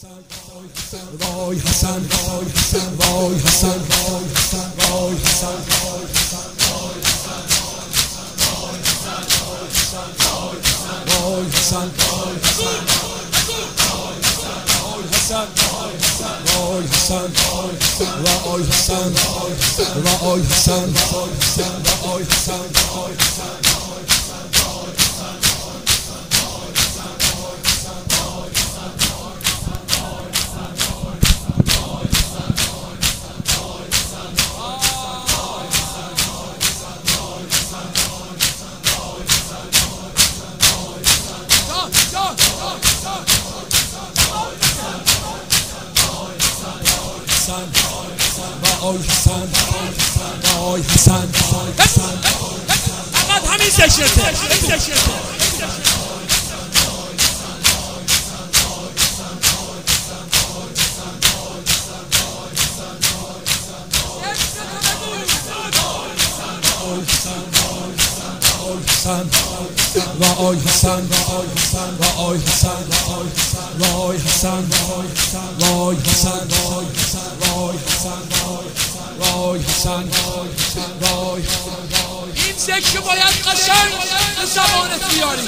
وای حسن وای حسن وای حسن وای حسن وای حسن وای حسن وای حسن وای حسن وای حسن وای حسن وای حسن وای حسن فقط همین سکشنته وای حسن وای حسن وای حسن وای حسن وای حسن وای این سکشن باید قشنگ به زبانت بیاری.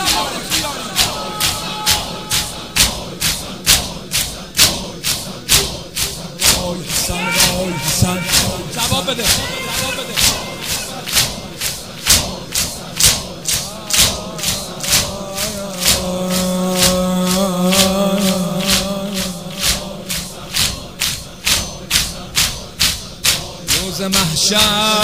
وای حسن جواب بده روز محشر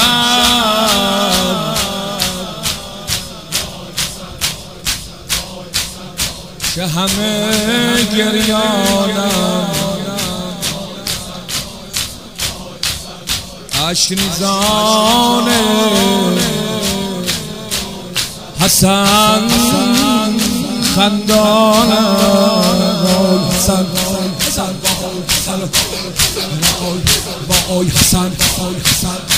که همه گریانم اشک‌ریزان حسن خندانم حسن وای حسن